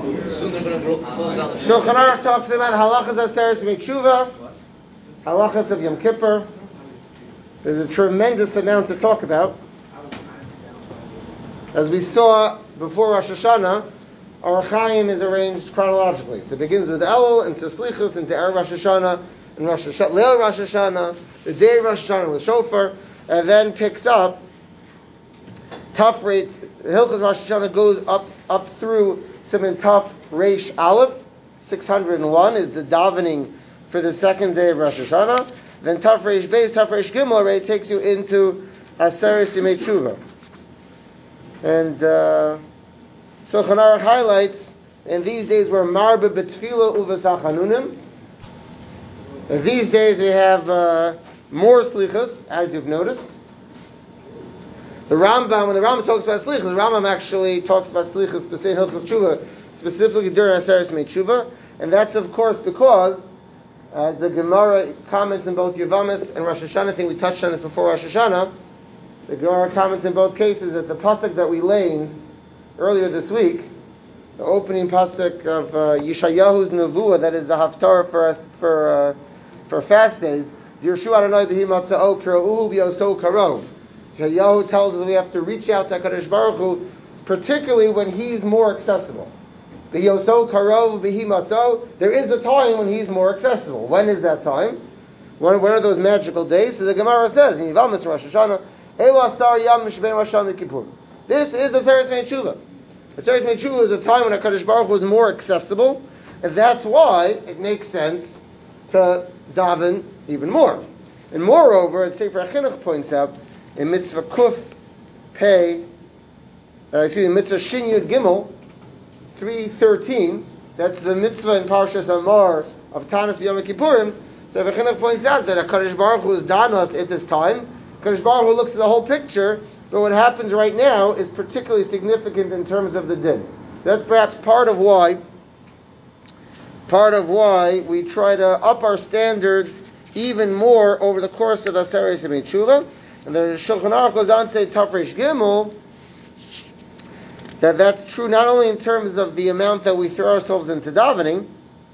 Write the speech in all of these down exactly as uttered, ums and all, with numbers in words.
Soon they're going to pull down the Shulchan Aruch talks about halachas aseres me'tshuva, halachas of Yom Kippur. There's a tremendous amount to talk about. As we saw before Rosh Hashanah, our Chaim is arranged chronologically. So it begins with Elul, into Slichus, into Erev Rosh Hashanah, and Rosh Hashanah, Leil Rosh Hashanah, the day of Rosh Hashanah with Shofar, and then picks up Tafrei. Hilchos Rosh Hashanah goes up up through Siman Taf Reish Aleph. six hundred one is the davening for the second day of Rosh Hashanah. Then Taf Reish Beis, Taf Reish Gimel already takes you into Aseres Yemei Tshuva. And uh, Shulchan Aruch highlights, in these days we're marbe b'tfila uvas hachanunim. In these days we have uh, more slichas, as you've noticed. The Rambam, when the Rambam talks about slichas, the Rambam actually talks about slichas specifically Hilchos Tshuva, specifically during Aseres Yemei Tshuva, and that's of course because, as the Gemara comments in both Yevamos and Rosh Hashanah, I think we touched on this before Rosh Hashanah, the Gemara comments in both cases that the pasuk that we laid earlier this week, the opening pasuk of uh, Yeshayahu's Nevuah, that is the Haftarah for us for uh, for fast days. Yershu Adonai b'hi matza'o kira'uhu b'yoso karov. Yeshayahu tells us we have to reach out to HaKadosh Baruch Hu, particularly when He's more accessible. B'yoso karov b'hi matza'o. There is a time when He's more accessible. When is that time? When, when are those magical days? So the Gemara says in Yevamos Rosh Hashanah, Elo asar yam mishbein Rosh Hashanah Kippur. This is Aseres Yemei Tshuva. Aseres Yemei Tshuva is a time when HaKadosh Baruch Hu was more accessible, and that's why it makes sense to daven even more. And moreover, as Sefer HaChinuch points out, in Mitzvah Kuf Pei, uh, excuse me, Mitzvah Shin Yud Gimel, three thirteen, that's the mitzvah in Parshas Amar of Tanis B'Yom Kippurim, Sefer HaChinuch points out that HaKadosh Baruch Hu is danos at this time. HaKadosh Baruch Hu looks at the whole picture, but what happens right now is particularly significant in terms of the din. That's perhaps part of why, part of why we try to up our standards even more over the course of Aseres Yemei Tshuva. And the Shulchan Aruch goes on to say, Taf Reish Gimel, that that's true not only in terms of the amount that we throw ourselves into davening,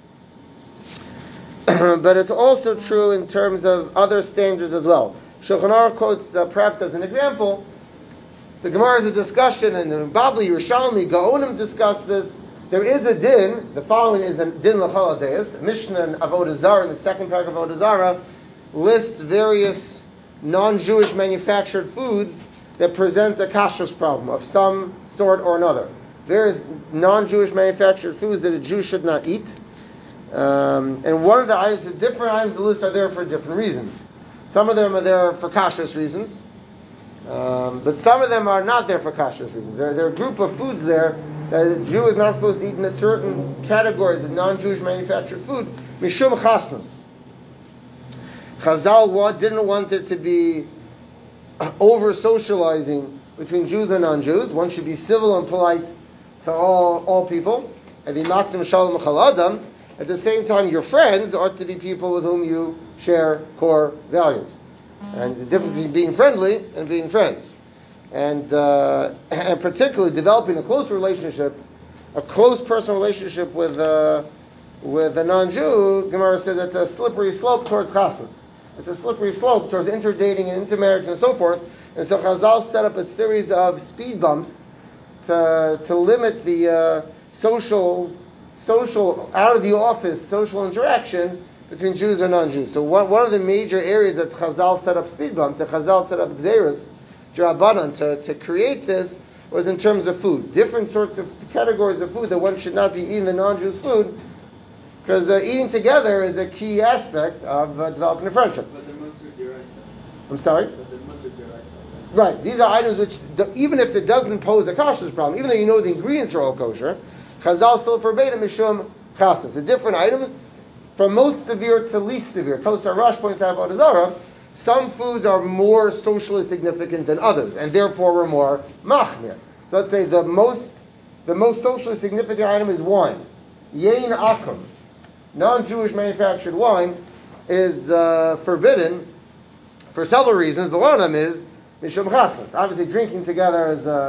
but it's also true in terms of other standards as well. Shulchan Aruch quotes, uh, perhaps as an example, the Gemara is a discussion, and the Bavli, Yerushalmi, Gaonim discuss this. There is a din, the following is a din l'chol hadeis. Mishnah and Avodah Zarah, in the second paragraph of Avodah Zarah, lists various non-Jewish manufactured foods that present a kashrus problem of some sort or another. Various non-Jewish manufactured foods that a Jew should not eat. Um, and one of the items, the different items on the list are there for different reasons. Some of them are there for kashrus reasons, um, but some of them are not there for kashrus reasons. There, there are a group of foods there that a Jew is not supposed to eat in certain categories of non-Jewish manufactured food, mishum chasnus. Chazal didn't want there to be over-socializing between Jews and non-Jews. One should be civil and polite to all, all people. And be makdim shalom chal adam. At the same time, your friends ought to be people with whom you share core values. And the difference between being friendly and being friends. And, uh, and particularly developing a close relationship, a close personal relationship with, uh, with a non-Jew, Gemara says it's a slippery slope towards chasnas. It's a slippery slope towards interdating and intermarriage and so forth. And so Chazal set up a series of speed bumps to, to limit the uh, social social, out of the office, social interaction between Jews and non-Jews. So one, one of the major areas that Chazal set up speed bumps, that Chazal set up Gzeirus, D'Rabbanan, to, to create this, was in terms of food. Different sorts of categories of food that one should not be eating the non-Jews food, because uh, eating together is a key aspect of uh, developing a friendship. But the mutter deraisa. I'm sorry? But the mutter deraisa. Right. These are items which, even if it doesn't pose a kashrus problem, even though you know the ingredients are all kosher, Chazal still forbade a mishum chasnas. The different items, from most severe to least severe. Tosar Rosh points out about Azara, some foods are more socially significant than others, and therefore we're more machmir. So let's say the most the most socially significant item is wine. Yain akum, non-Jewish manufactured wine, is uh, forbidden for several reasons, but one of them is mishum chasnas. Obviously, drinking together is a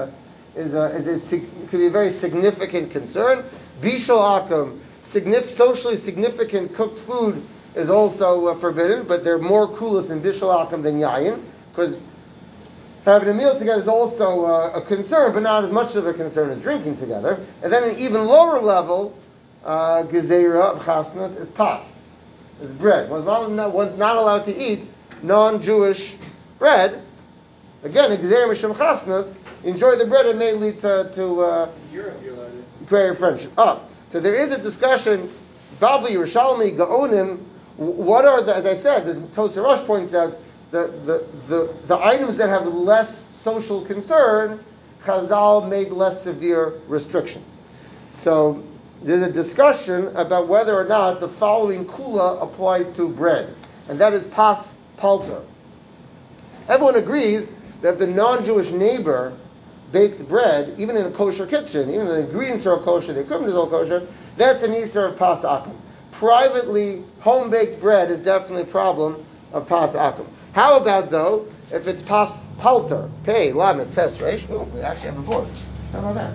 is a, is a, sig- could be a very significant concern. Bishul akum, signif- socially significant cooked food is also uh, forbidden, but they're more kulas in bishul akum than yayin, because having a meal together is also uh, a concern, but not as much of a concern as drinking together. And then an even lower level, uh, gezerah of chasnas is pas, is bread. One's not, one's not allowed to eat non-Jewish bread. Again, gezerah mishum chasnas, enjoy the bread, it may lead to, to uh, Europe, you're allowed to. greater friendship. Oh, so there is a discussion, Bavli, Yerushalmi, Gaonim, what are the, as I said, the Tosar Rosh points out, the, the, the, the items that have less social concern, Chazal made less severe restrictions. So there's a discussion about whether or not the following kula applies to bread, and that is pas palter. Everyone agrees that the non-Jewish neighbor baked bread, even in a kosher kitchen, even the ingredients are all kosher, the equipment is all kosher, that's an Isser of pas akum. Privately, home-baked bread is definitely a problem of pas akum. How about, though, if it's pas palter, pay, lamet, tes, reish? Oh, we actually have a board. How about that?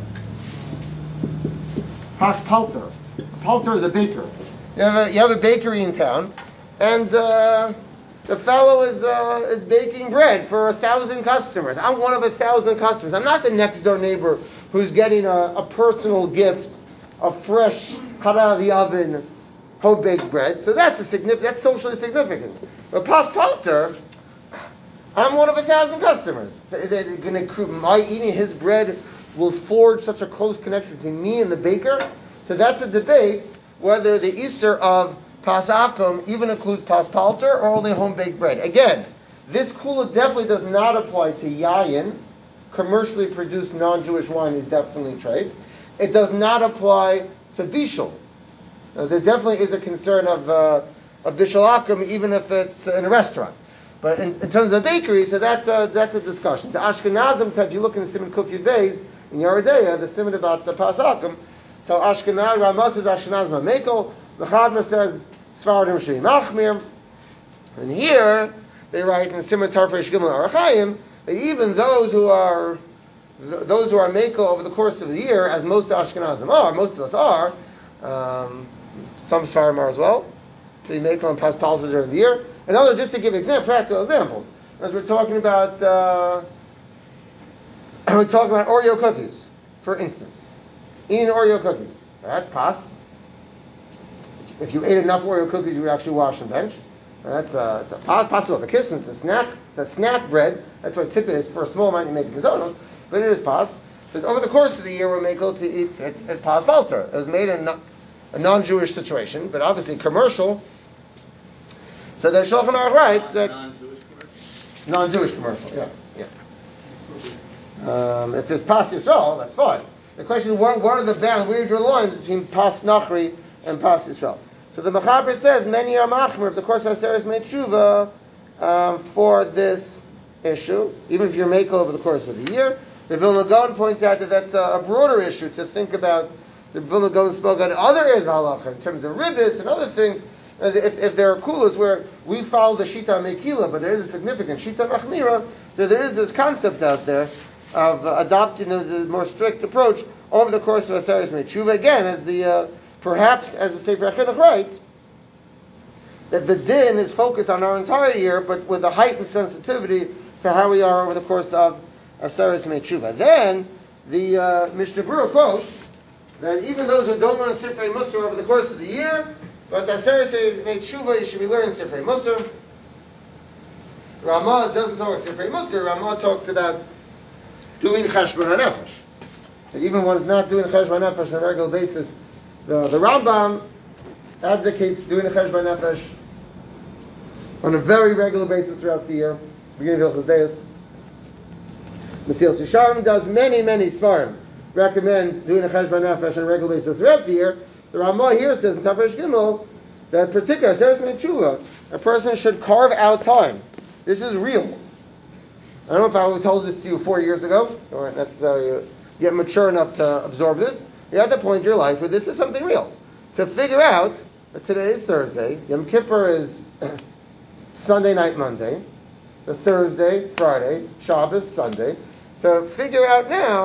Pas palter. Palter is a baker. You have a, you have a bakery in town, and uh, the fellow is uh, is baking bread for a thousand customers. I'm one of a thousand customers. I'm not the next door neighbor who's getting a, a personal gift of fresh, cut out of the oven, home baked bread. So that's a significant. That's socially significant. But pas palter, I'm one of a thousand customers. So is it going to? My eating his bread will forge such a close connection between me and the baker? So that's a debate whether the Isser of pas akum even includes pas palter or only home-baked bread. Again, this kula definitely does not apply to yayin. Commercially produced non-Jewish wine is definitely treif. It does not apply to bishul. Now, there definitely is a concern of, uh, of bishul akum even if it's in a restaurant. But in, in terms of bakery, so that's a, that's a discussion. So Ashkenazim, if you look in the Simon Kuf Yud Beis, in Yeridea, the Simon about the pas akum, so Ashkenaz, Rama says Ashkenaz Mamekel, the Chadmer says Sfaradim Shri Machmir, and here they write in Simon Tarfresh Gimel Arachayim that even those who are th- those who are Mekel over the course of the year, as most Ashkenazim are, most of us are, um, some Sfarim are as well, to be Mekel and Pas Palter during the year. And other, just to give example, practical examples, as we're talking about, uh, we're talking about Oreo cookies, for instance. Eating Oreo cookies. That's pas. If you ate enough Oreo cookies, you would actually wash and bench. That's a, it's a pas, possible. A kiss, it's a snack. It's a snack bread. That's what tip is. For a small amount, you make mizonos, but it is pas. So over the course of the year, we're making to eat. It's, it's pas palter. It was made in a, a non-Jewish situation, but obviously commercial. So the Shulchan Aruch writes that non-Jewish commercial. Non-Jewish commercial. Yeah, yeah. Um, if it's pas Yisrael, that's fine. The question is, what, what are the bounds? Where do you draw the lines between pas Nachri and pas Yisrael? So the Mechaber says, many are machmer of the course of Aseres made tshuva um, for this issue, even if you're makel over the course of the year. The Vilna Gaon points out that that's a, a broader issue to think about. The Vilna Gaon spoke on other areas of halacha in terms of ribbis and other things. If, if there are kulas where we follow the shita mekila, but there is a significant shita machmira, so there is this concept out there of uh, adopting the, the more strict approach over the course of Aseres Meitshuva. Again, as the uh, perhaps as the Sefer HaChinuch writes, that the din is focused on our entire year, but with a heightened sensitivity to how we are over the course of Aseres Meitshuva. Then the uh, Mishnah Berurah quotes that even those who don't learn Sifrei Musar over the course of the year, but Aseres Meitshuva, you should be learning Sifrei Musar. Ramah doesn't talk about Sifrei Musar. Ramah talks about doing Cheshbon HaNefesh. That even when it's not doing Cheshbon HaNefesh on a regular basis, the, the Rambam advocates doing Cheshbon HaNefesh on a very regular basis throughout the year, beginning of Hilchos Deis. Mesilas Yesharim does, many, many Svarim recommend doing a Cheshbon HaNefesh on a regular basis throughout the year. The Ramah here says in Tafresh Gimel that particular Aseres Meitshuva, a person should carve out time. This is real. I don't know if I told this to you four years ago. You weren't necessarily yet mature enough to absorb this. You're at the point in your life where this is something real. To figure out that today is Thursday, Yom Kippur is Sunday night, Monday, so Thursday, Friday, Shabbos, Sunday. To figure out now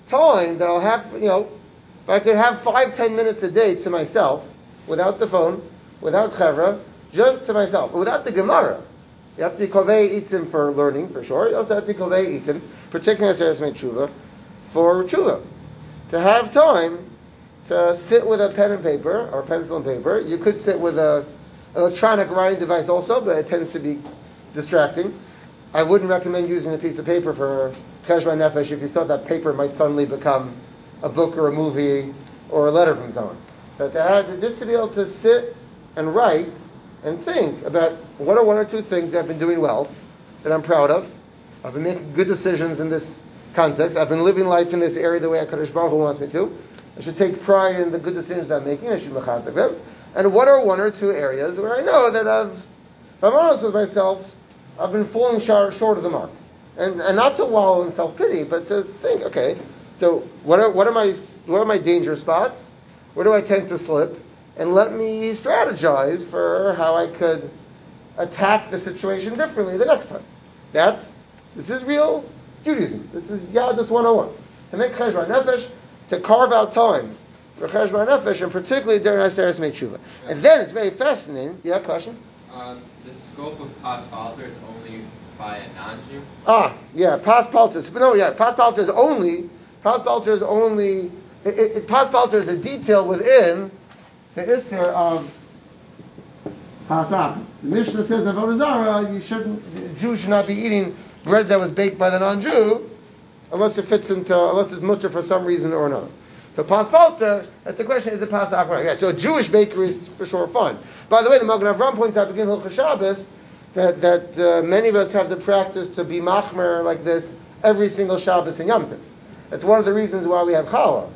time that I'll have, you know, if I could have five, ten minutes a day to myself, without the phone, without chevra, just to myself, without the Gemara. You have to be kovei itim for learning, for sure. You also have to be kovei itim, particularly as Eretz Tshuva, for tshuva. To have time to sit with a pen and paper, or pencil and paper. You could sit with a electronic writing device also, but it tends to be distracting. I wouldn't recommend using a piece of paper for cheshbon nefesh if you thought that paper might suddenly become a book or a movie or a letter from someone. So to have to, just to be able to sit and write and think about what are one or two things that I've been doing well, that I'm proud of. I've been making good decisions in this context. I've been living life in this area the way HaKadosh Baruch Hu wants me to. I should take pride in the good decisions I'm making. I should mechazek them. And what are one or two areas where I know that I've, if I'm honest with myself, I've been falling short, short of the mark. And, and not to wallow in self-pity, but to think, okay, so what are, what are my what are my danger spots? Where do I tend to slip? And let me strategize for how I could attack the situation differently the next time. That's, this is real Judaism. This is Yadus one oh one. To make cheshbon nefesh, to carve out time for cheshbon nefesh, and particularly during Aseret Tshuva. And then it's very fascinating. You have a question? Uh, the scope of pas palter, it's only by a non-Jew? Ah, yeah, pas palter. But no, yeah, pas palter is only, pas palter is only, it, it, pas palter is a detail within the Isser of Pasach. The Mishnah says in Avodah Zarah, you shouldn't, the Jew should not be eating bread that was baked by the non-Jew unless it fits into, unless it's mutter for some reason or another. So pas palter, that's the question, is it Pasach right? Yeah, so a Jewish bakery is for sure fine. By the way, the Magen Avraham points out beginning of Hilchos Shabbos that, that uh, many of us have the practice to be machmer like this every single Shabbos and Yom Tov. That's one of the reasons why we have challah,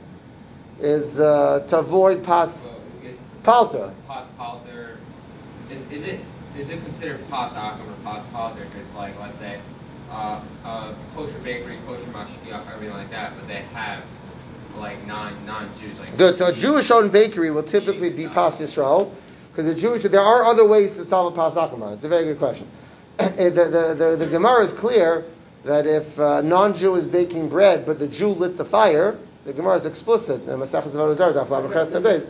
is uh, to avoid pas well, palter. Pas palter, is, is it is it considered pas akum or pas palter if it's like, let's say, uh, a kosher bakery, kosher mashgiach, everything like that, but they have like non non Jews like Good. So a Jewish owned bakery will typically be pas Yisrael, because the Jewish, there are other ways to solve a pas akum. It's a very good question. the, the, the, the Gemara is clear that if uh, non-Jew is baking bread, but the Jew lit the fire, the Gemara is explicit. In Masechtas Avodah Zarah, Daf Lamed Ches Beis.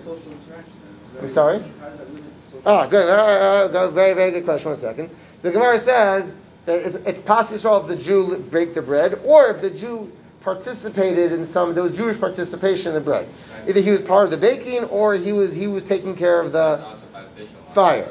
I'm sorry. Ah, good. Uh, uh, very, very good question. One second. The Gemara says that it's, it's pas Yisrael if the Jew baked the bread, or if the Jew participated in some, there was Jewish participation in the bread. Either he was part of the baking, or he was he was taking care of the fire.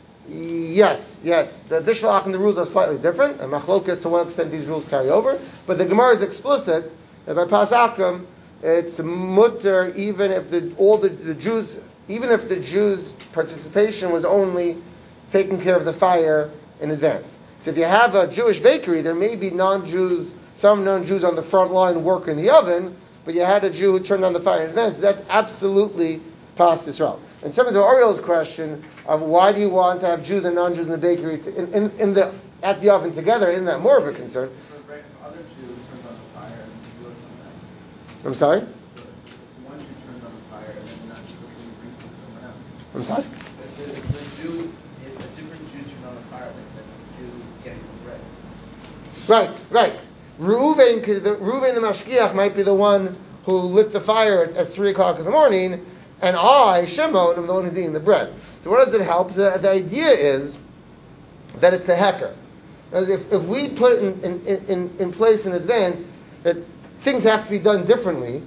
Yes, yes. The Bishul and the rules are slightly different, and machlokas to what extent these rules carry over. But the Gemara is explicit that by pas akum, it's mutter even if the all the, the Jews, even if the Jews' participation was only taking care of the fire in advance. So if you have a Jewish bakery, there may be non-Jews, some non-Jews on the front line work in the oven, but you had a Jew who turned on the fire in advance. That's absolutely pas Yisrael. In terms of Ariel's question of why do you want to have Jews and non-Jews in the bakery to, in, in, in the at the oven together, isn't that more of a concern? For other Jews turns on the fire and you do it somewhere else. I'm sorry? So one Jew turns on the fire and then not quickly brings it somewhere else. I'm sorry? The, the, the Jew, if a different Jew turned on the fire, like the Jew who's getting the bread. Right, right. Reuven, because the Reuven the Mashgiach might be the one who lit the fire at, at three o'clock in the morning, and I, Shimon, am the one who's eating the bread. So what does it help? The, the idea is that it's a hecker. If, if we put in, in, in, in place in advance that things have to be done differently,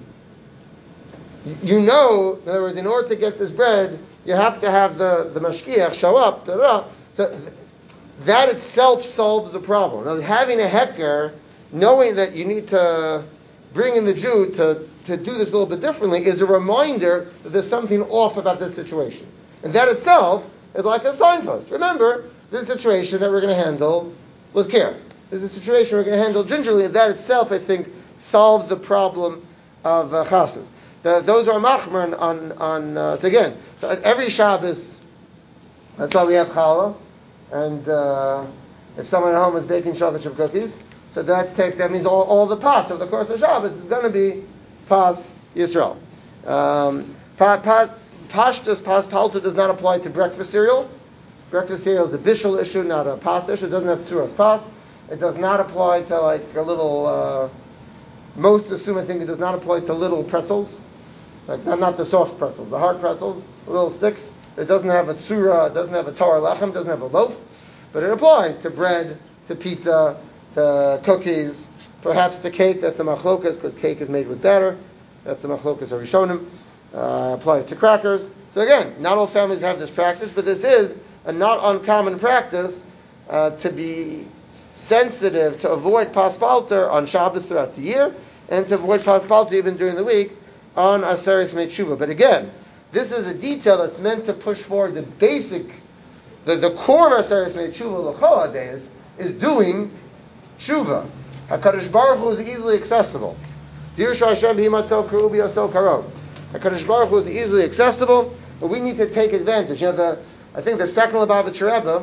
you know, in other words, in order to get this bread, you have to have the, the mashgiach show up. Da, da, da. So that itself solves the problem. Now, having a hecker, knowing that you need to bring in the Jew to, to do this a little bit differently, is a reminder that there's something off about this situation. And that itself is like a signpost. Remember, this is a situation that we're going to handle with care. This is a situation we're going to handle gingerly, and that itself, I think, solves the problem of uh, chassidus. The, those are machmer on, on uh, so again, so every Shabbos, that's why we have challah, and uh, if someone at home is baking chocolate chip cookies, so that takes, that means all, all the pas over the course of Shabbos is going to be pas Yisrael. Um, pa, pa, pashtus, pas palta does not apply to breakfast cereal. Breakfast cereal is a bishul issue, not a pas issue. It doesn't have tzuras pas. It does not apply to like a little uh, most assume, I think, it does not apply to little pretzels, like not, not the soft pretzels, the hard pretzels, the little sticks. It doesn't have a tsura, it doesn't have a tar lechem, it doesn't have a loaf, but it applies to bread, to pita, to cookies, perhaps to cake. That's a machlokas because cake is made with batter. That's a machlokas or rishonim. Uh, applies to crackers. So again, not all families have this practice, but this is a not uncommon practice uh, to be sensitive to avoid paspalter on Shabbos throughout the year, and to avoid paspalter even during the week on Aseres Mei But again, this is a detail that's meant to push forward the basic, the, the core of Aseres Mei Tshuva l'chol hadays is doing tshuva. HaKadosh Baruch Hu is easily accessible. Dir Hashem b'himatzov karu b'yosel karo. HaKadosh Baruch Hu is easily accessible, but we need to take advantage. You know, the I think the second Lubavitcher Rebbe.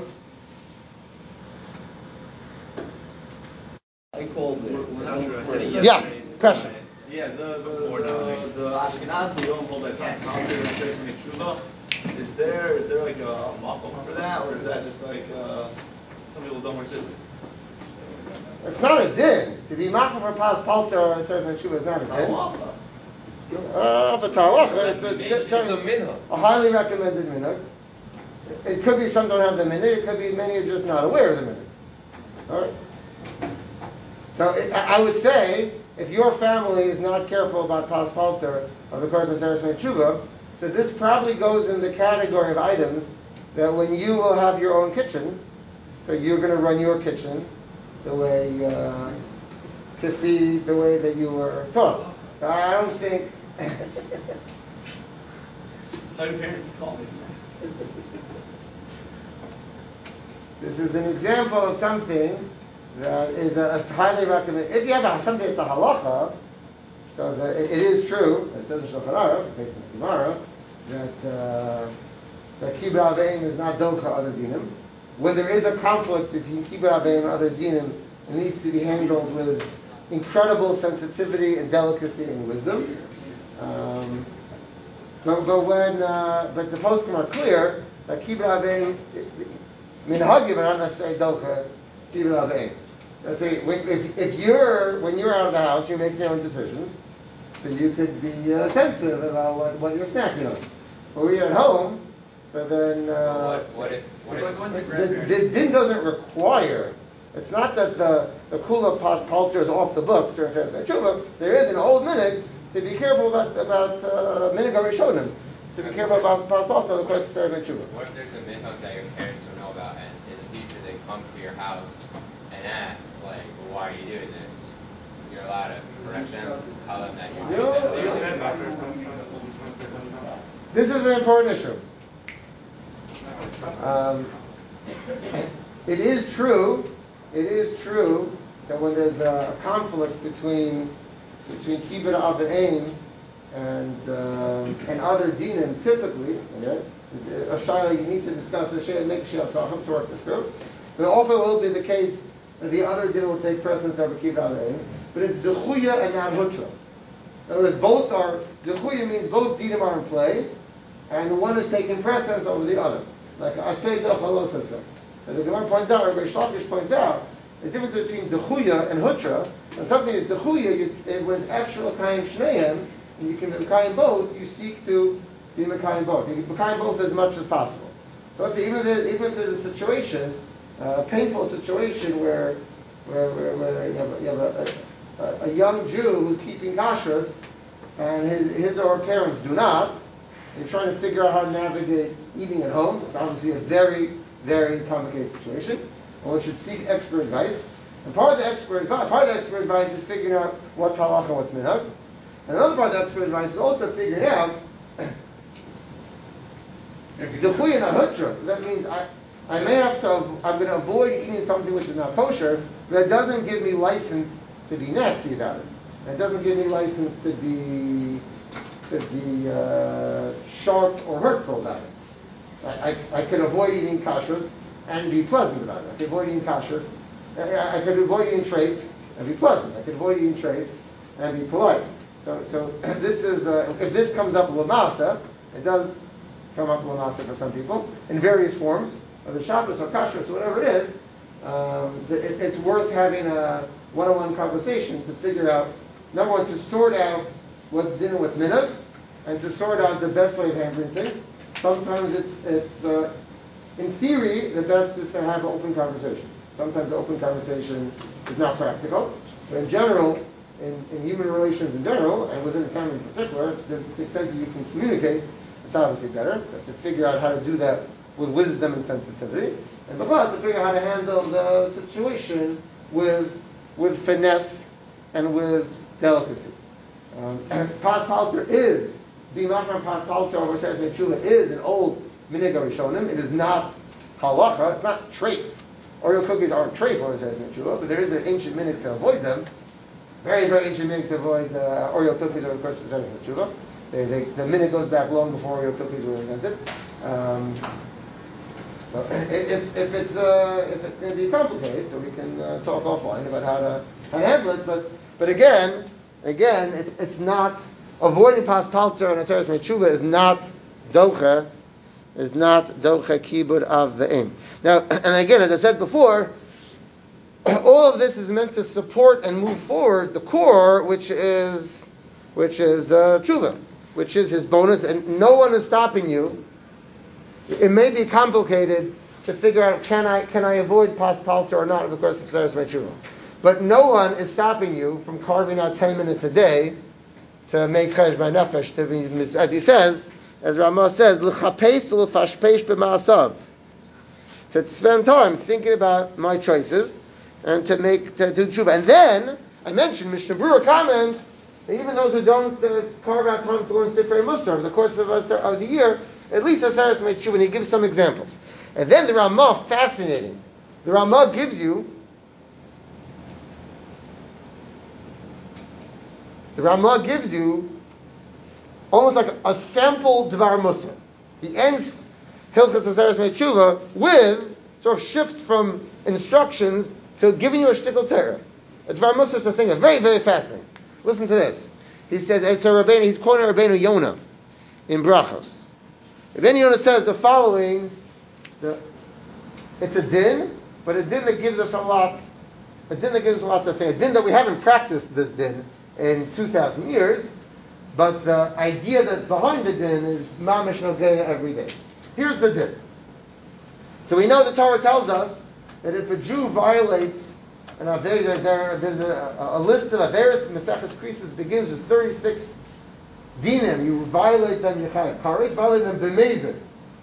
I called it. Yeah, question. Yeah, the the the, the Ashkenaz we don't hold like Tshuva. Is there is there like a makom for that, or is that just like uh, some people don't wear tzitzis? It's not a din to be makom for pas palter or a certain tshuva is not a din. Uh, but it's, it's, it's, it's a, minhag. A highly recommended minhag. It could be some don't have the minhag. It could be many are just not aware of the minhag. All right. So it, I would say, if your family is not careful about pas palter of the course of Aseres Mei Tshuva, so this probably goes in the category of items that when you will have your own kitchen, so you're going to run your kitchen the way, uh, kifi, the way that you were taught. I don't think. My parents call me. This is an example of something that is a, a highly recommended. If you have a, something at the halacha, so that it, it is true, it says in Shulchan Aruch, based on the Gemara, that uh, that kibbur aveim is not docha other dinim. When there is a conflict between kibbur aveim and other dinim, it needs to be handled with incredible sensitivity and delicacy and wisdom. Um, but, but when uh, but the poskim are clear that kibbur aveim minhagim are not necessarily docha kibbur aveim. Let's say if, if you're when you're out of the house, you're making your own decisions, so you could be uh, sensitive about what, what you're snacking on. But when you're at home, so then uh, what, what if what if going to the, the din doesn't require. It's not that the the kula pas palter is off the books during Aseres Mei Tshuva. There is an old minhag to be careful about about uh, minhag rishonim, to be careful about pas palter of the course of Aseres Mei Tshuva. What if there's a minhag that your parents don't know about, and in the future they come to your house and ask, like, well, why are you doing this? You're allowed to correct them, tell them that you're doing that. This is an important issue. Um, it is true. It is true that when there's a conflict between between kibbur aveim and um, and other dinim, typically, okay, a shayla you need to discuss a shayla, make a shayla to work this through. But often will be the case that the other din will take precedence over kibbur aveim, but it's dechuya and not hutra. In other words, both are dechuya means both dinim are in play, and one is taking precedence over the other. Like asay dach halos asay. As the Gemara points out, or Reish Lakish points out, the difference between dechuya and hutra. When something is dechuya, you, it was actual kayim shneim, and you can be mekayim both. You seek to be mekayim both. You can mekayim both as much as possible. So let's say even if there, even if there's a situation, a painful situation where where where, where you have, you have a, a, a young Jew who's keeping kashrus, and his, his or her parents do not. You're trying to figure out how to navigate eating at home. It's obviously a very very complicated situation, and one should seek expert advice. And part of the expert advice, part of the expert advice is figuring out what's halacha and what's minhag. And another part of the expert advice is also figuring out it's dechuya not hutra. So that means I, I may have to, I'm going to avoid eating something which is not kosher, but it doesn't give me license to be nasty about it. It doesn't give me license to be to be uh, sharp or hurtful about it. I, I, I could avoid eating kashrus and be pleasant about it. I could avoid eating kashrus. I, I could avoid eating treif and be pleasant. I could avoid eating treif and be polite. So, so this is uh, if this comes up l'masa, it does come up l'masa for some people in various forms, whether Shabbos or kashrus or whatever it is. Um, it, it's worth having a one-on-one conversation to figure out number one, to sort out what's din and what's minhag, and to sort out the best way of handling things. Sometimes it's, it's uh, in theory, the best is to have an open conversation. Sometimes open conversation is not practical, but in general, in, in human relations in general, and within family in particular, to the extent that you can communicate, it's obviously better. You have to figure out how to do that with wisdom and sensitivity, and but to figure out how to handle the situation with with finesse and with delicacy. Um, Pas Palter is, being Machmir Pas Palter over Seres Mechula is an old Minhag Rishonim. It is not halacha, it's not treif. Oreo cookies aren't treif over Seres Mechula, but there is an ancient minhag to avoid them. Very, very ancient minhag to avoid uh, Oreo cookies over the course of Seres Mechula. They, they, the minhag goes back long before Oreo cookies were invented. Um, so if, if it's uh, if it's going to be complicated, so we can uh, talk offline about how to how to handle it. But but again, again, it, it's not avoiding pas palter and aseres mechuva is not docha, is not docha kibud of the aim. Now, and again, as I said before, all of this is meant to support and move forward the core, which is which is uh, tshuva, which is his bonus, and no one is stopping you. It may be complicated to figure out can I can I avoid pas palter or not over the course of Seres Mechula, but no one is stopping you from carving out ten minutes a day to make cheshbon nefesh, to be, as he says, as Ramah says, l'chapes u'l'fashpesh b'ma'asav, to spend time thinking about my choices and to make to do tshuva. And then I mentioned Mishnah Berurah comments that even those who don't uh, carve out time to learn Sifrei Musar over the course of, uh, of the year, at least Aseres Mechula, and he gives some examples. And then the Ramah, fascinating. The Ramah gives you the Ramah gives you almost like a, a sample Dvar Musar. He ends Hilchas Aseres Mechula with sort of shift from instructions to giving you a shtickle Torah. A Dvar Musar is a thing, a very, very fascinating. Listen to this. He says, it's a Rabbeinu, he's quoting Rabbeinu Yonah in Brachos. Rabbeinu Yonah says the following, the, it's a din, but a din that gives us a lot, a din that gives us a lot of things. A din that we haven't practiced this din in two thousand years, but the idea that behind the din is mamish nogeya every day. Here's the din. So we know the Torah tells us that if a Jew violates an Averis, there, there's a, a list of Averis, Maseches Krisos begins with thirty-six dinim. You violate them, you chayav kares. Violate them b'mezid,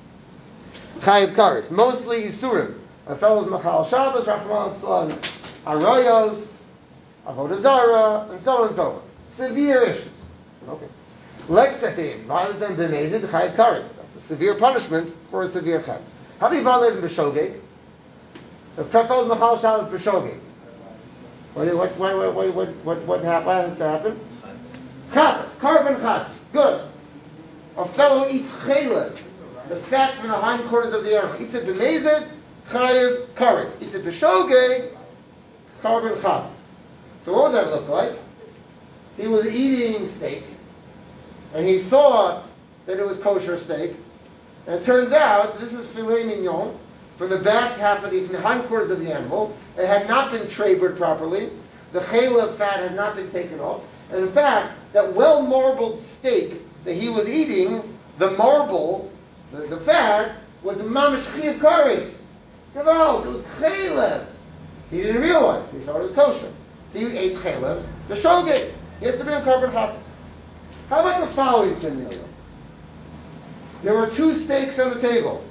chayav kares. Mostly Yisurim. A fellow's machal Shabbos, Rachman Tzlan, Arayos, Avodah Zarah, and so on and so on. Severe issues. Okay. Let's say violate them b'mezid, chayav kares. That's a severe punishment for a severe chayav. How do you violate them b'shogeg? The fellow's machal Shabbos b'shogeg. What what what what what what what what has to happen? Chatas, carbon chatas. Good. A fellow eats chaylev, the fat from the hindquarters of the animal. Eats it b'mezid, chayiv kares. Eats it b'shogeg, carbon chatas. So what would that look like? He was eating steak, and he thought that it was kosher steak, and it turns out this is filet mignon from the back half of the, from the hindquarters of the animal. It had not been trabered properly. The chaylev fat had not been taken off. And in fact, that well-marbled steak that he was eating, the marble, the, the fat, was mamish chiyav kares. Gewalt, it was chaylev. He didn't realize. He thought it was kosher. So he ate chaylev. The shogeg. He has to be on carbon chatas. How about the following scenario? There were two steaks on the table.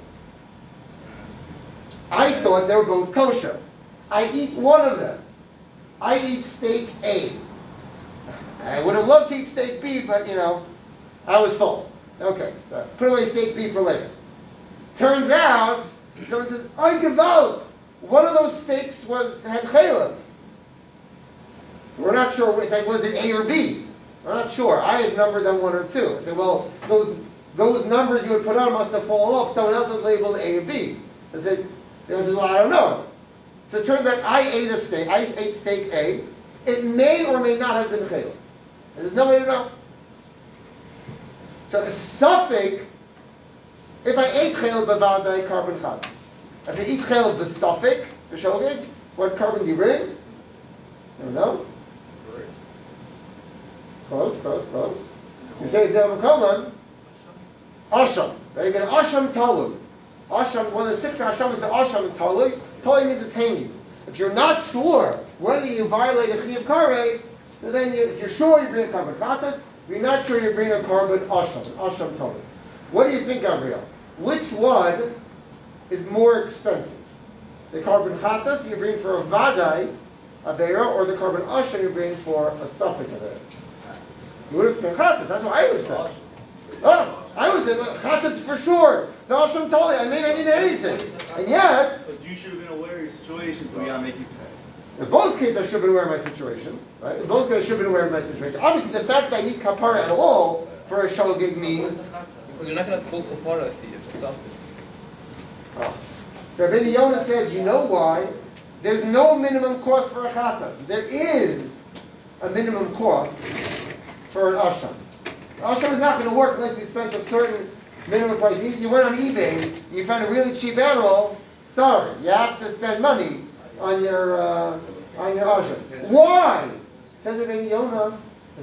I thought they were both kosher. I eat one of them. I eat steak A. I would have loved to eat steak B, but, you know, I was full. Okay, so put away steak B for later. Turns out, someone says, "Oy gewalt, one of those steaks was had chaylev." We're not sure. We say, was it A or B? We're not sure. I had numbered them one or two. I said, well, those those numbers you would put on must have fallen off. Someone else had labeled A or B. I said, I said, well, I don't know. So it turns out I ate a steak. I ate steak A. It may or may not have been chaylev. There's no way to know. So it's suffix. If I ate chaylev b'vadai, carbon chatas. If I eat chaylev b'suffix, b'shogeg, what carbon do you bring? I don't know. Close, close, close. You say Zel Makoman. Asham. Very good. Asham Talui. Asham, one of the six Asham is the Asham Talui. Talui means it's hanging. If you're not sure whether you violate a Chiyuv Kares, then you, if you're sure you bring a carbon chatas, if you're not sure you bring a carbon Asham, an Asham Talui. What do you think, Gabriel? Which one is more expensive? The carbon chatas you bring for a vadai avera, or the carbon asham you bring for a suffix avera? You would have said chatas. That's what I would say. Oh, I would say chatas for sure. The asham totally. I may not need anything, and yet. Because you should have been aware of your situation, so we gotta make you pay. In both cases, I should have been aware of my situation. Right? In both cases, I should have been aware of my situation. Obviously, the fact that I need kapara at all for a shogeg means. Because you're not going to full kapara if it's something. Oh. So Rabbeinu Yonah says, you know why? There's no minimum cost for a chatas. There is a minimum cost for an asham. An asham is not going to work unless you spend a certain minimum price. If you went on eBay, you found a really cheap animal, sorry, you have to spend money on your uh, on your asham. Why? Says Rabbeinu Yonah.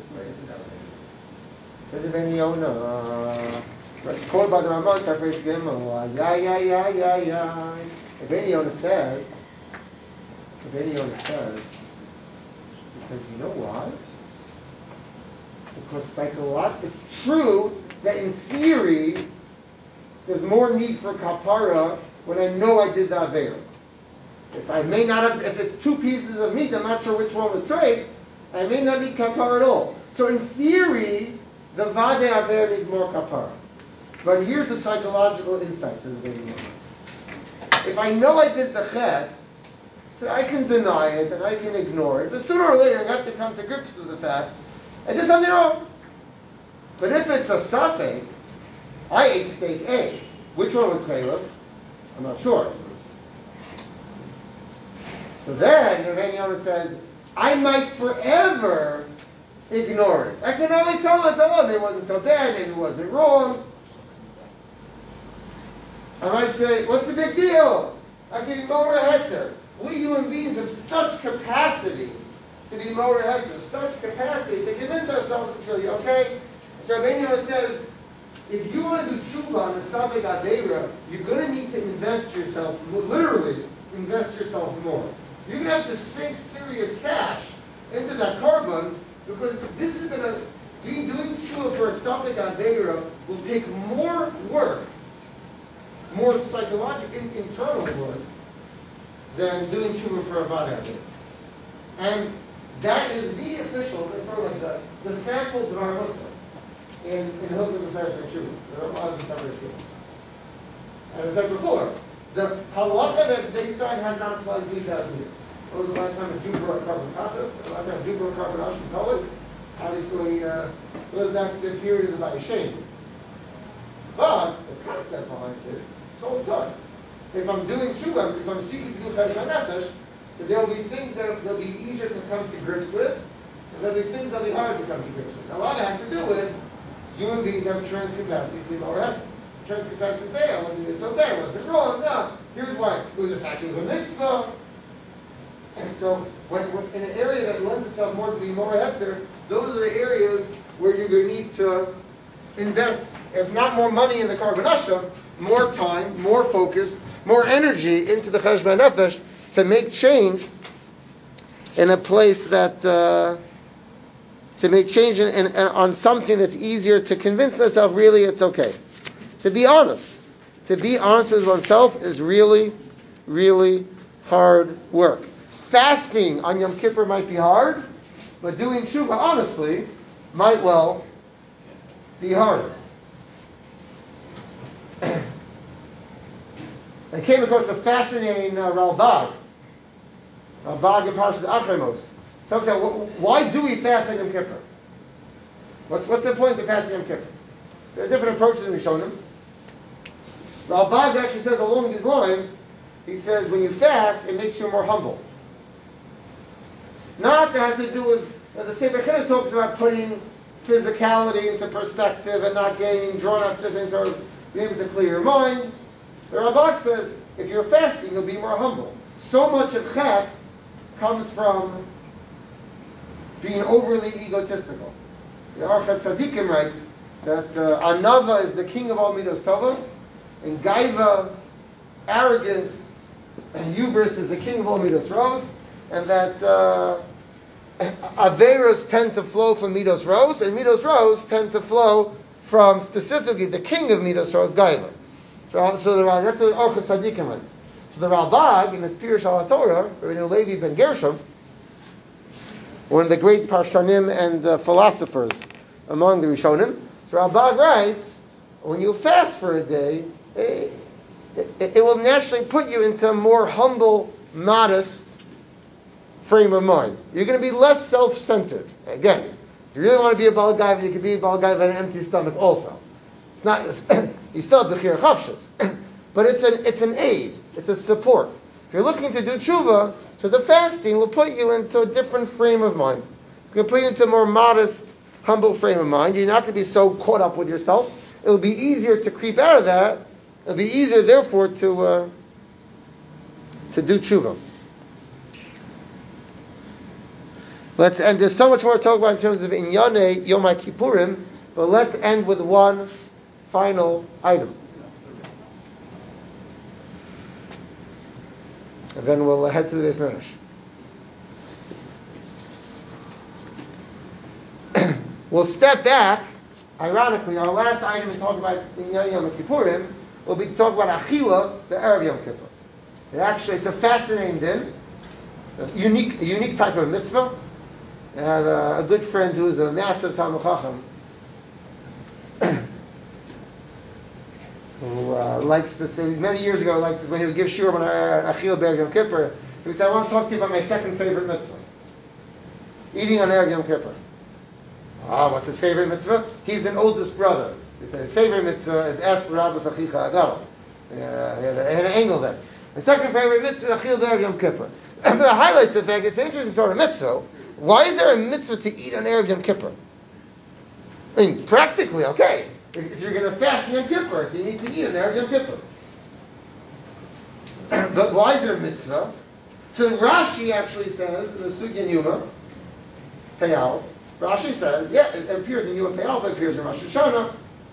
Says Rabbeinu Yonah. It's quoted by the Ramah, Tafresh Gimel. Ya ya ya ya ya. Rabbeinu Yonah says. Rabbeinu Yonah says. He says, you know why? Because psychologically, it's true that in theory, there's more need for kapara when I know I did the avera. If I may not have, if it's two pieces of meat, I'm not sure which one was straight, I may not need kapara at all. So in theory, the vade avera needs more kapara. But here's the psychological insight, says Rabbeinu Yonah. If I know I did the chet, so I can deny it and I can ignore it, but sooner or later I have to come to grips with the fact I did something wrong. But if it's a safek, I ate steak A. Which one was chaylev? I'm not sure. So then Rabbeinu Yonah says, I might forever ignore it. I can only tell myself, oh, maybe it wasn't so bad, maybe it wasn't wrong. I might say, what's the big deal? I give you Mora Hector. We human beings have such capacity to be Mora Hector, such capacity to convince ourselves it's really okay. So Rabbeinu Yonah says, if you want to do tshuva on the Safek Adeira, you're going to need to invest yourself, literally invest yourself more. You're going to have to sink serious cash into that carbon, because this is going to, be doing tshuva for a Safek Adeira will take more work, more psychological, in, internal work, than doing tshuva for a Vada. And that is the official, it's sort of like the, the sample Dvar Musa in, in Hilchos Aseres Tshuva. The Ramah is Tafresh Gimel. As I said before, the halacha that's based on has not applied three thousand years. When was the last time a Jew brought carbon katas? The last time a Jew brought carbon asham tolik? Obviously, uh, it was back to the period of the Vayishen. But the concept behind it, it's all good. If I'm doing tshuva, if I'm seeking to do chesed nefesh, then there'll be things that will be easier to come to grips with, and there'll be things that'll be hard to come to grips with. Now, a lot of it has to do with human beings have trans capacity to be more heaven. Trans capacity to say, I wasn't doing so bad, I wasn't wrong. No, here's why. It was the fact it was a mitzvah. And so, when, when, in an area that lends itself more to be more hector, those are the areas where you're going to need to invest, if not more money in the carbon asham, more time, more focus, more energy into the cheshbon nefesh to make change in a place that uh, to make change in, in, in, on something that's easier to convince myself really it's okay. To be honest, to be honest with oneself is really, really hard work. Fasting on Yom Kippur might be hard, but doing tshuva honestly might well be harder. I came across a fascinating uh, Ralbag. Ralbag in Parshas Achremos. Talks about why do we fast on Yom Kippur? What's, what's the point of fasting on Yom Kippur? There are different approaches we've shown them. Ralbag actually says along these lines, he says when you fast, it makes you more humble. Not that has to do with, uh, the Sefer Chinuch talks about putting physicality into perspective and not getting drawn after things or being able to clear your mind. The Ralbag says, if you're fasting, you'll be more humble. So much of chet comes from being overly egotistical. The Orchos Tzadikim writes that uh, Anava is the king of all midos tovos, and Gaiva, arrogance, and hubris is the king of all midos ros, and that uh, Averos tend to flow from midos ros, and midos ros tend to flow from specifically the king of midos ros, Gaiva. So, so the, that's what Orchos Tzadikim writes. So the Ralbag in his Pirush al Torah, Rabbi Levi ben Gershom, one of the great Parshanim and uh, philosophers among the Rishonim, so Ralbag writes, when you fast for a day, it, it, it will naturally put you into a more humble, modest frame of mind. You're going to be less self-centered. Again, if you really want to be a Baal Gaiva, you can be a Baal Gaiva on an empty stomach also. It's not, you still have the Bechir Chavshas. But it's an, it's an aid. It's a support. If you're looking to do tshuva, so the fasting will put you into a different frame of mind. It's going to put you into a more modest, humble frame of mind. You're not going to be so caught up with yourself. It'll be easier to creep out of that. It'll be easier, therefore, to uh, to do tshuva. Let's end. There's so much more to talk about in terms of Inyane Yom HaKippurim, but let's end with one final item. And then we'll head to the Beis Medrash. We'll step back. Ironically, our last item to talk about in Yom Kippurim will be to talk about Achila, the Erev Yom Kippur. It actually, it's a fascinating din, a unique, a unique type of mitzvah. I have a, a good friend who is a massive Talmud Chacham, who uh, likes to say, many years ago, liked this, when he would give shiur on Achila Erev Yom Kippur, he would say, I want to talk to you about my second favorite mitzvah, eating on Erev Yom Kippur. Ah, what's his favorite mitzvah? He's an oldest brother. He said his favorite mitzvah is Es L'Rabbos Achicha Agala. He had an angle there. The second favorite mitzvah is Achila Erev Yom Kippur. And the highlights the fact it's an interesting sort of mitzvah. Why is there a mitzvah to eat on Erev Yom Kippur? I mean, practically, okay. If, if you're going to fast Yom Kippur, so you need to eat on Erev Yom Kippur. But why is there a mitzvah? So Rashi actually says in the Sugya Yuma, Peyal, Rashi says, yeah, it appears in Yuma Peyal, but it appears in Rosh Hashanah.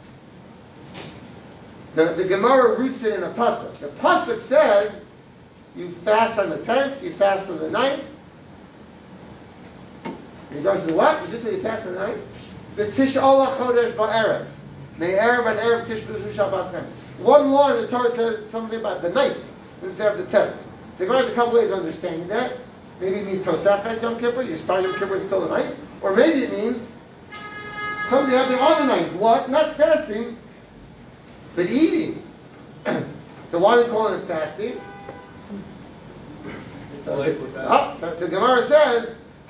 The, the Gemara roots it in a pasuk. The pasuk says, you fast on the tenth, you fast on the ninth. And he goes to the what? You just say you fast on the ninth? V'tish ola chodesh ba'erev. Me'erev and erev tish b'shu shabbat ten. One line the Torah says something about the ninth instead of the tenth. So there's a couple ways of understanding that. Maybe it means Tosafes Yom Kippur, you start Yom Kippur until the ninth. Or maybe it means something happening on the ninth. What? Not fasting, but eating. So why are we calling it fasting? So the, oh, so the Gemara says,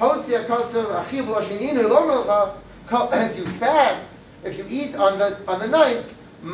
if you fast, if you eat on the on the ninth,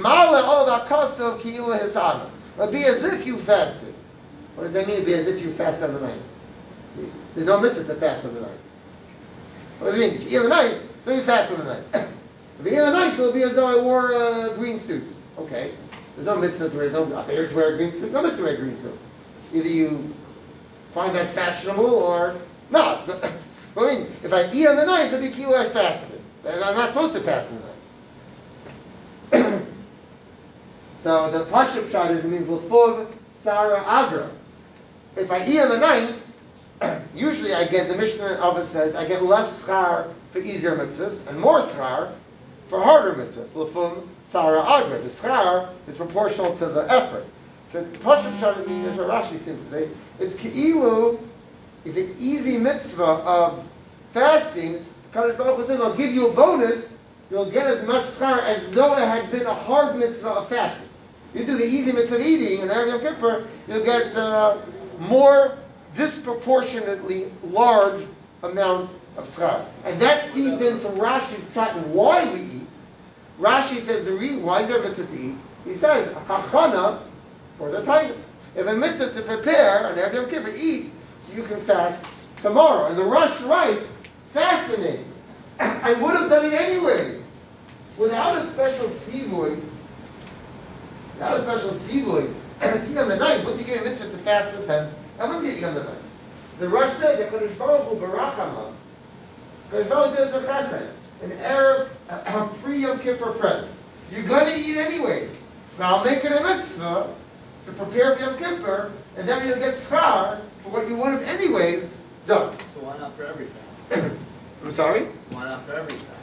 it'll be as if you fasted. What does that mean? It'll be as if you fast on the ninth. There's no mitzvah to fast on the ninth. What does it mean? If you eat on the ninth, then you fast on the ninth. If you eat on the ninth, it'll be as though I wore a green suit. Okay. There's no mitzvah to wear, no, to wear a green suit. No mitzvah to wear a green suit. Either you find that fashionable or not. I mean, if I eat on the ninth, it'll be kilo I fasted. And I'm not supposed to fast on the ninth. So the Pashup shot is, it means L'fuv Sarah Agra. If I eat on the ninth, usually I get, the Mishnah of it says, I get less schar for easier mitzvahs and more schar for harder mitzvahs. L'fum tzara agra. The schar is proportional to the effort. So Pashup Shad means, as Rashi seems to say, it's ke'ilu, the easy mitzvah of fasting. Kadosh Baruch Hu says, I'll give you a bonus. You'll get as much schar as though it had been a hard mitzvah of fasting. You do the easy mitzvah of eating, and Erev Yom Kippur, you'll get uh, more disproportionately large amount of schar. And that feeds into Rashi's thought on why we eat. Rashi says the reason why is there a mitzvah to eat. He says hachana for the Titus. If a mitzvah to prepare on Erev Yom Kippur, eat so you can fast tomorrow. And the Rosh writes, fascinating. I would have done it anyways, without a special tzivui. Without a special tzivui, and it's on the ninth. Wouldn't you give a mitzvah to fast on the tenth? Everyone's getting on the ninth. The Rosh says that Kadosh Baruch Hu barachama. Kadosh Baruch Hu does a chesed. an Erev, a pre-Yom Kippur present. You're going to eat anyways. But I'll make it a mitzvah to prepare for Yom Kippur, and then you'll get schar for what you would have anyways done. So why not for every fast? I'm sorry? So why not for every fast?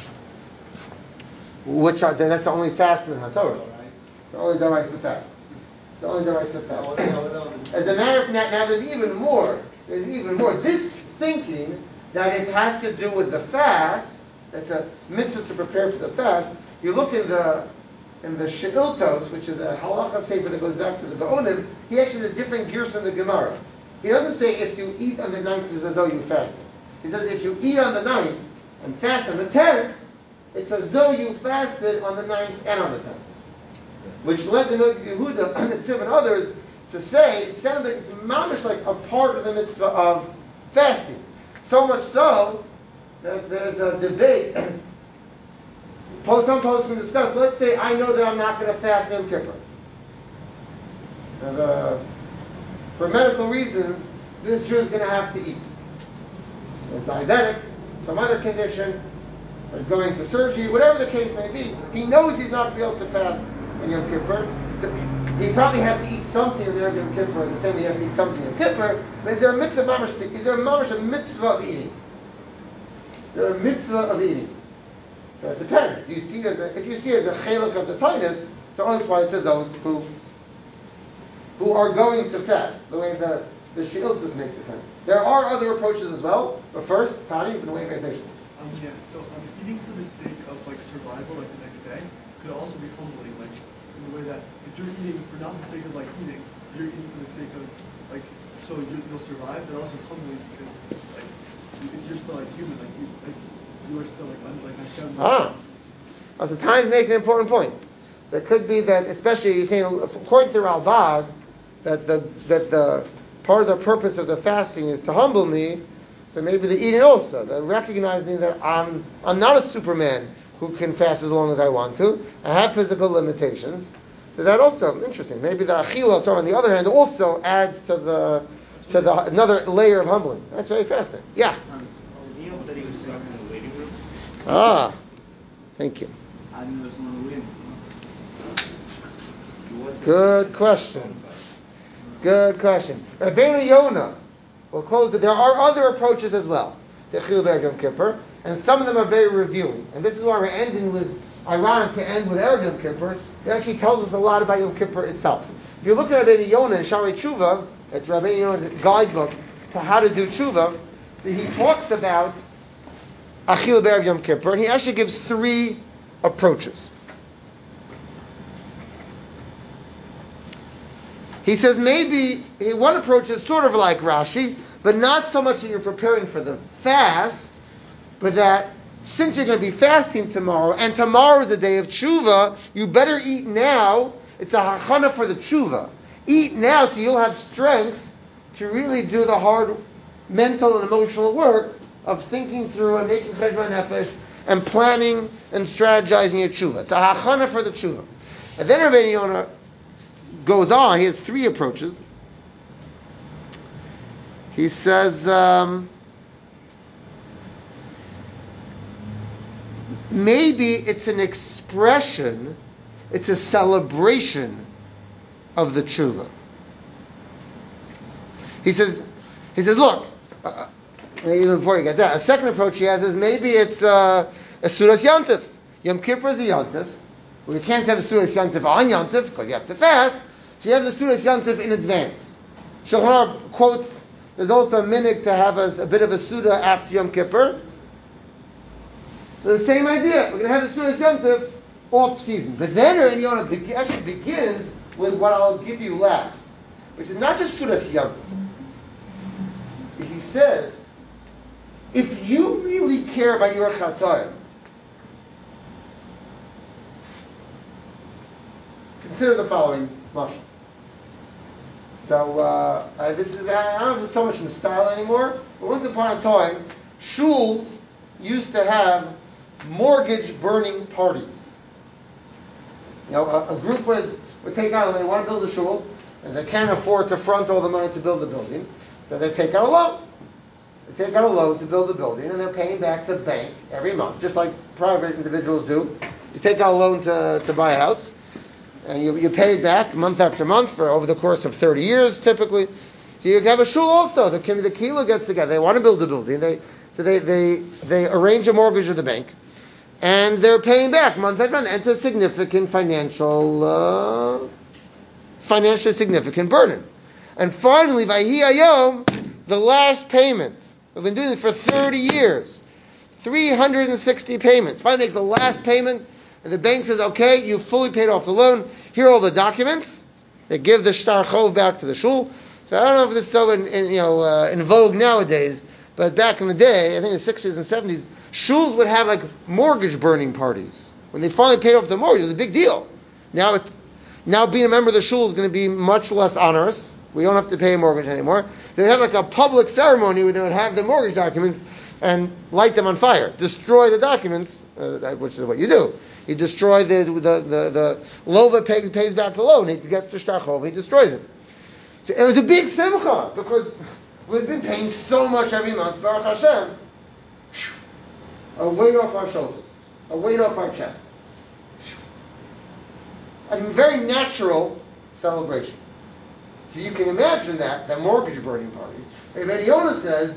Which are, that's the only fast in HaTorah. Right? The only Daraisa fast. The only Daraisa fast. No, no, no, no. As a matter of now, now there's even more. There's even more. This thinking that it has to do with the fast, that's a mitzvah to prepare for the fast. You look in the in the She'iltos, which is a halacha sefer that goes back to the Gaonim, he actually has different gears in the Gemara. He doesn't say if you eat on the ninth, it's as though you fasted. He says if you eat on the ninth and fast on the tenth, it's as though you fasted on the ninth and on the tenth. Which led the Noach Yehuda and Tziv and others to say it sounds like it's mamish like a part of the mitzvah of fasting. So much so that there's a debate. Some posts can discuss. Let's say I know that I'm not going to fast Yom Kippur. And, uh, for medical reasons, this Jew is going to have to eat. They're diabetic, some other condition, or going to surgery, whatever the case may be. He knows he's not going to be able to fast in Yom Kippur. He probably has to eat something in Yom Kippur, the same way he has to eat something in Yom Kippur. But is there a mitzvah mamash? Is there a mamash a mitzvah of eating? Is there a mitzvah of eating? So it depends. Do you see it as a, if you see it as a chelak of the tinus, so it only applies to those who who are going to fast, the way the the She'iltos makes it sound. There are other approaches as well, but first, Tani, you've been waiting very patiently. Um, yeah, so um, eating for the sake of like survival, like the next day, could also be humbling, like in the way that if you're eating for not the sake of like eating, you're eating for the sake of like so you, you'll survive, but also it's humbling because like if you're still like human, like you like you are still like un, like Hashem. Ah, oh, so Tani's making an important point. There could be that, especially you're saying according to Ralbag, that the that the part of the purpose of the fasting is to humble me. So maybe the eating also, the recognizing that I'm I'm not a Superman who can fast as long as I want to. I have physical limitations. So that also interesting. Maybe the achila, so on the other hand, also adds to the to the another layer of humbling. That's very fascinating. Yeah. Um, he said he was stuck in the waiting room. Ah, thank you. I knew there was someone waiting. Good question. Good question. Rabbeinu Yonah. We'll close it. There are other approaches as well to Chil Be'er Yom Kippur, and some of them are very revealing. And this is why we're ending with, ironic to end with Erev Yom Kippur. It actually tells us a lot about Yom Kippur itself. If you look at Rabbeinu Yonah and Shari Tshuva, it's Rabbeinu Yonah's guidebook to how to do Tshuva. So he talks about Achil Be'er Yom Kippur, and he actually gives three approaches. He says maybe one approach is sort of like Rashi, but not so much that you're preparing for the fast, but that since you're going to be fasting tomorrow, and tomorrow is a day of tshuva, you better eat now. It's a hachana for the tshuva. Eat now so you'll have strength to really do the hard mental and emotional work of thinking through and making cheshbon nefesh and planning and strategizing your tshuva. It's a hachana for the tshuva. And then Rabbeinu Yonah goes on. He has three approaches. He says um, maybe it's an expression, it's a celebration of the tshuva. He says, he says, look, uh, even before you get that, a second approach he has is maybe it's uh, a Sudas Yantif. Yom Kippur is a Yantif. Well, you can't have a Sudas Yantif on Yantif because you have to fast. So you have the Sudas Yantif in advance. Shulchan Aruch quotes, there's also a minhag to have a, a bit of a Suda after Yom Kippur. So the same idea. We're going to have the Sudas Yantif off season. But then Rabbeinu Yonah be- actually begins with what I'll give you last, which is not just Sudas Yantif. He says, if you really care about your Chatayim, consider the following mashal. So uh, uh, this is I don't know if it's so much in style anymore, but once upon a time, shuls used to have mortgage burning parties. You know, a, a group would, would take out, they want to build a shul, and they can't afford to front all the money to build the building, so they take out a loan. They take out a loan to build a building, and they're paying back the bank every month, just like private individuals do. You take out a loan to, to buy a house, and you, you pay it back month after month for over the course of thirty years, typically. So you have a shul also. The the kilo gets together. They want to build a building. They so they, they they arrange a mortgage with the bank, and they're paying back month after month. It's a significant financial, uh, financially significant burden. And finally, Vayhi Hayom, the last payment. We've been doing it for thirty years, three hundred sixty payments. Finally, make the last payment, and the bank says, "Okay, you fully paid off the loan. Here are all the documents." They give the shtar chov back to the shul. So I don't know if this is so in, in, you know, uh, in vogue nowadays, but back in the day, I think in the sixties and seventies, shuls would have like mortgage burning parties. When they finally paid off the mortgage, it was a big deal. Now, it, now being a member of the shul is going to be much less onerous. We don't have to pay a mortgage anymore. They would have like a public ceremony where they would have the mortgage documents and light them on fire, destroy the documents, uh, which is what you do. You destroy the the the, the lova pays, pays back the loan. He gets the shtar chov, he destroys it. So it was a big simcha because we've been paying so much every month. Baruch Hashem, a weight off our shoulders, a weight off our chest. A very natural celebration. So you can imagine that, that mortgage burning party. Rabbi Yonah says,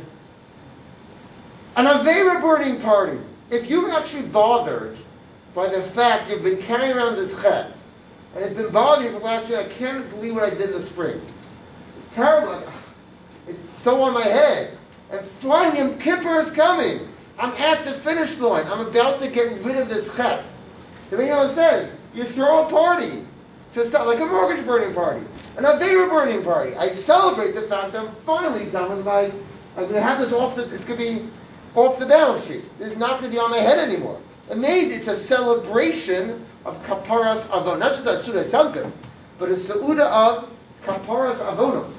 an Aveira burning party, if you're actually bothered by the fact you've been carrying around this chet, and it's been bothering you for the last year, I can't believe what I did in the spring. It's terrible. It's so on my head. And finally, Yom Kippur is coming. I'm at the finish line. I'm about to get rid of this chet. The Rabbi Yonah says, you throw a party to start, like a mortgage burning party, an Aveira burning party. I celebrate the fact that I'm finally done with my, I'm going to have this off the, it's going to be off the balance sheet. It's not going to be on my head anymore. Amazing. It's a celebration of Kaparas Avon. Not just a Suda Santim, but a Seuda of Kaparas Avonos.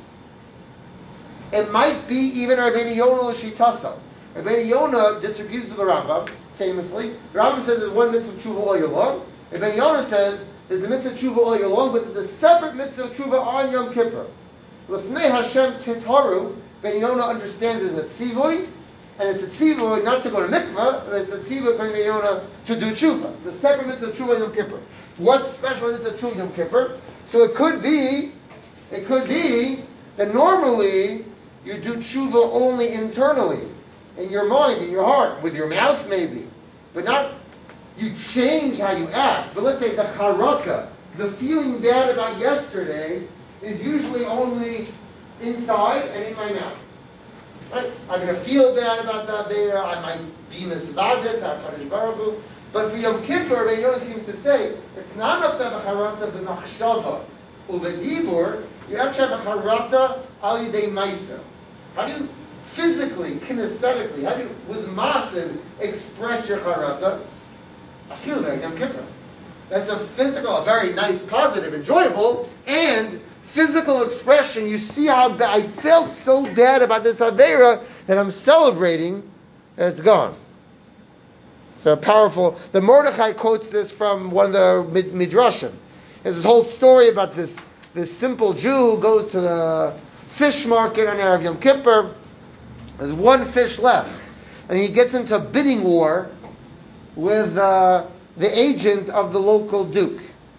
It might be even Rabbeinu Yonah L'Shitasa. Rabbeinu Yonah disagrees with the Rambam, famously. The Rambam says there's one mitzvah tshuva all year long. Rabbeinu Yonah says there's a mitzvah tshuva all year long, but there's a separate mitzvah tshuva on Yom Kippur. L'fnei Hashem titharu, Rabbeinu Yonah understands as a tzivui, and it's a tzivui not to go to mikvah, but it's a tzivui for Rabbeinu Yonah to do tshuva. It's a separate mitzvah tshuva on Yom Kippur. What's special in mitzvah tshuva Yom Kippur? So it could be, it could be that normally you do tshuva only internally, in your mind, in your heart, with your mouth maybe, but not, you change how you act. But let's say the charaka, the feeling bad about yesterday, is usually only inside and in my mouth. Right? I'm going to feel bad about that there, I might be misvadet, HaKadosh Baruch Hu, but for Yom Kippur, Rabbi Yonah seems to say, it's not enough to have a charata b'machshava, uvedibur, you actually have a charata al yidei maisa. How do you physically, kinesthetically, how do you, with massive, express your charata? I feel like Yom Kippur. That's a physical, a very nice, positive, enjoyable, and physical expression. You see how ba- I felt so bad about this Aveira that I'm celebrating that it's gone. So powerful. The Mordechai quotes this from one of the mid- Midrashim. There's this whole story about this, this simple Jew who goes to the fish market on Erev Yom Kippur. There's one fish left. And he gets into a bidding war with uh, the agent of the local duke.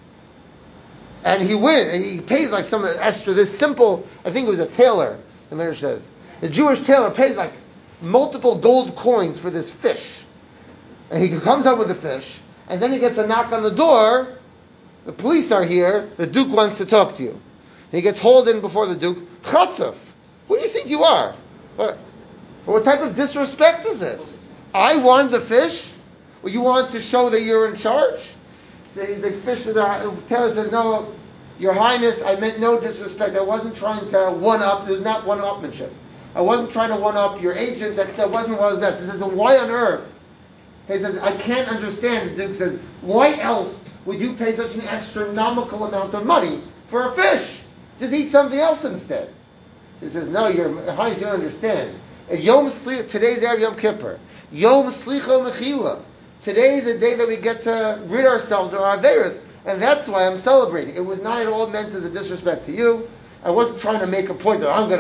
And he wins. And he pays like some extra, this simple, I think it was a tailor, the Medrash says. The Jewish tailor pays like multiple gold coins for this fish. And he comes up with the fish, and then he gets a knock on the door. The police are here. The duke wants to talk to you. And he gets hauled in before the duke. Chatzaf, who do you think you are? What, what type of disrespect is this? I want the fish? Well, you want to show that you're in charge? Say the fish, the tailor says, no, Your Highness, I meant no disrespect. I wasn't trying to one-up. There's not one-upmanship. I wasn't trying to one-up your agent. That, that wasn't what I was best. He says, why on earth? He says, I can't understand. The Duke says, why else would you pay such an astronomical amount of money for a fish? Just eat something else instead. He says, no, Your Highness, you don't understand. Yom Slicha, today's Erev Yom Kippur. Yom Slicha Mechila. Today is a day that we get to rid ourselves of our Averas. And that's why I'm celebrating. It was not at all meant as a disrespect to you. I wasn't trying to make a point that I'm going to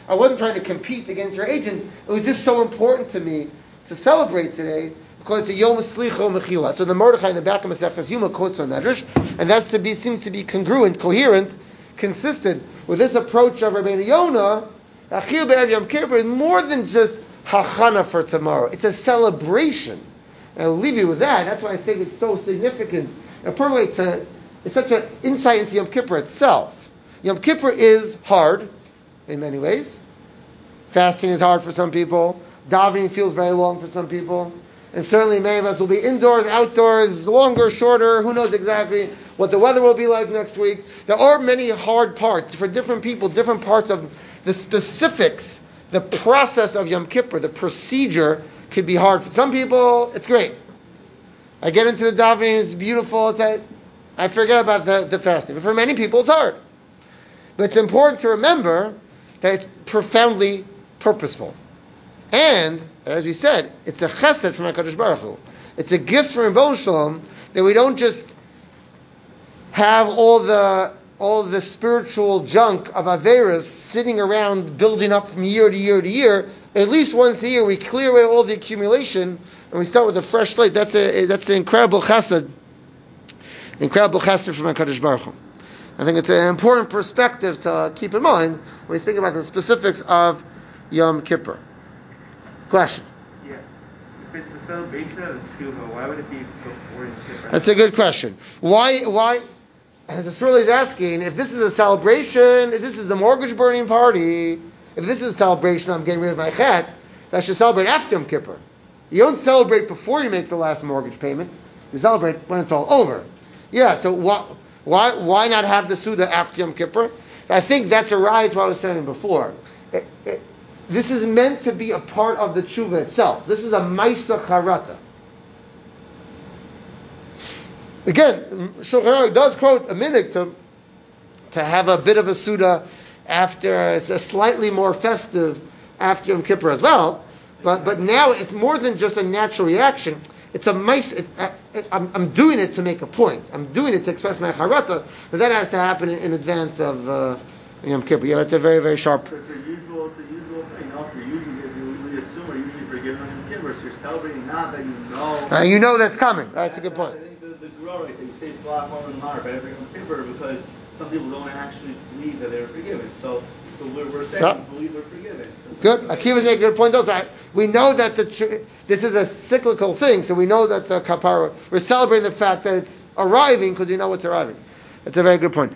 I wasn't trying to compete against your agent. It was just so important to me to celebrate today because it's a Yom Slicha Mechila. So the Mordechai in the back of Maseches Yuma quotes on Medrash, and that's to be seems to be congruent, coherent, consistent with this approach of Rabbeinu Yonah. Achil Be'erev Yom Kippur is more than just hachana for tomorrow. It's a celebration. And I'll leave you with that. That's why I think it's so significant. A perfect way to, it's such an insight into Yom Kippur itself. Yom Kippur is hard in many ways. Fasting is hard for some people. Davening feels very long for some people. And certainly many of us will be indoors, outdoors, longer, shorter. Who knows exactly what the weather will be like next week. There are many hard parts for different people, different parts of the specifics, the process of Yom Kippur, the procedure could be hard. For some people, it's great. I get into the davening, it's beautiful, it's a, I forget about the, the fasting. But for many people, it's hard. But it's important to remember that it's profoundly purposeful. And, as we said, it's a chesed from HaKadosh Baruch Hu. It's a gift from Rebbeinu Shalom that we don't just have all the all the spiritual junk of Averis sitting around building up from year to year to year. At least once a year we clear away all the accumulation and we start with a fresh slate. That's a that's an incredible chesed. Incredible chesed from HaKadosh Baruch Hu. I think it's an important perspective to keep in mind when we think about the specifics of Yom Kippur. Question? Yeah. If it's a celebration of the Tshuva, why would it be before Yom Kippur? That's a good question. Why why As the Swirly is asking, if this is a celebration, if this is the mortgage burning party, if this is a celebration, I'm getting rid of my chet, so I should celebrate after Yom Kippur. You don't celebrate before you make the last mortgage payment. You celebrate when it's all over. Yeah, so why why, why not have the Suda after Yom Kippur? So I think that's a rise to what I was saying before. It, it, this is meant to be a part of the tshuva itself. This is a Maisa Charata. Again, Shulchan Aruch does quote a minhag to, to have a bit of a Suda after, a slightly more festive after Yom Kippur as well. But but now it's more than just a natural reaction. It's a mice. It, it, I'm, I'm doing it to make a point. I'm doing it to express my charata, but that has to happen in, in advance of uh, Yom Kippur. Yeah, that's a very very sharp. So it's a usual, it's a usual thing. No, if you're usually, if you, we assume are usually forgiven on Yom Kippur, so you're celebrating now that you know. Uh, you know that's coming. That's a good point. I think the the Gra right there, you say Salah Morim Mar right every Yom Kippur because some people don't actually believe that they're forgiven. So so we're, we're saying Yep. we believe we're forgiven. So Good. Akiva's making a good point also. I, we know that the this is a cyclical thing, so we know that the kapara, we're celebrating the fact that it's arriving because we know it's arriving. That's a very good point.